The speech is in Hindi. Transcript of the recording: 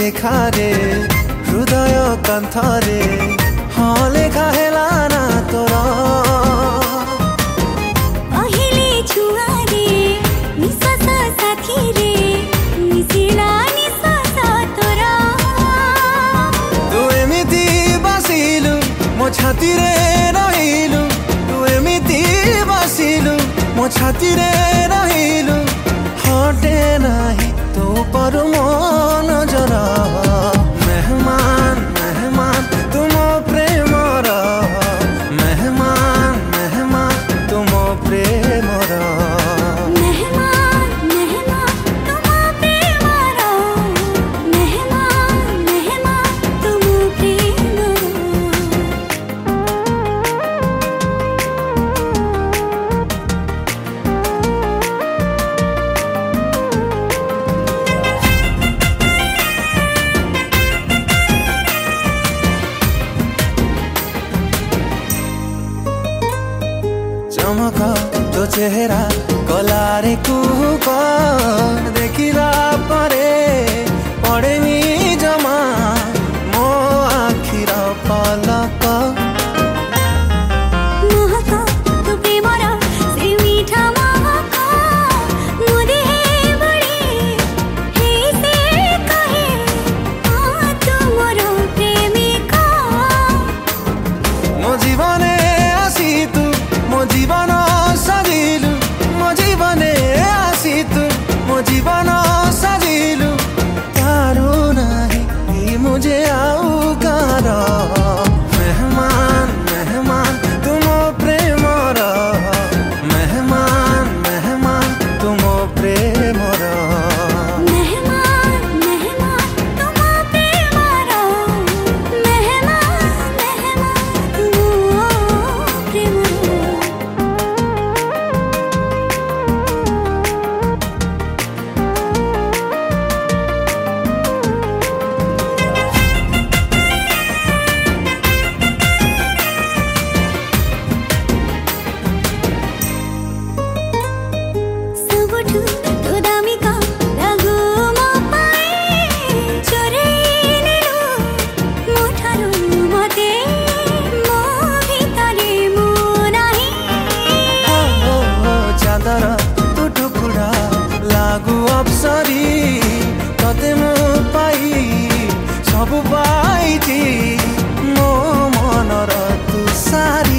ଲେଖାରେ ହୃଦୟ କାନ୍ଥରେ ହଁ ଲେଖା ହେଲା ନା ତୋର କହିଲେ ଛୁଆରେ ନିଶ୍ୱାସ ସାଥିରେ ମିଶିଲା ନିଶ୍ୱାସ ତୋର ତୁ ଏମିତି ବସିଲୁ ମୋ ଛାତିରେ ରହିଲୁ ତୁ ଏମିତି ବସିଲୁ ମୋ ଛାତିରେ ରହିଲୁ ହଟେ ନାହିଁ ତୋ ପରୁ ମୋ ନଜର मेहमान मेहमान तुम प्रेमर मेहमान मेहमान तुम प्रेमर मेहमान मेहमान तुम प्रेमर मेहमान मेहमान तुम प्रेमर चमक तो चेहरा कलारे कुहुक देखिला परे पड़ेनी जमा मो आखिर पलक महक तो प्रेमर से मीठा महक मुदे बड़े हे से कहे तुमर प्रेमिका मो जीवने आसी तू मो जीवन सजिलु मो जीवने आसी तू मो जीवन सजिलु तारू नहीं मुझे आऊ कर मेहमान मेहमान तुम प्रेमर मेहमान मेहमान तुम प्रेमर मेहमान मेहमान तुम प्रेमर मेहमान मेहमान तुम प्रेमर सबठु तो दामिका लागु मो पाए चोरेई नेलु मो ठारु मते मो भितरे मु नाही चादर तू टुकुड़ा लागू अप्सरी तते मो पाई सब पाई मो मनर तू सारी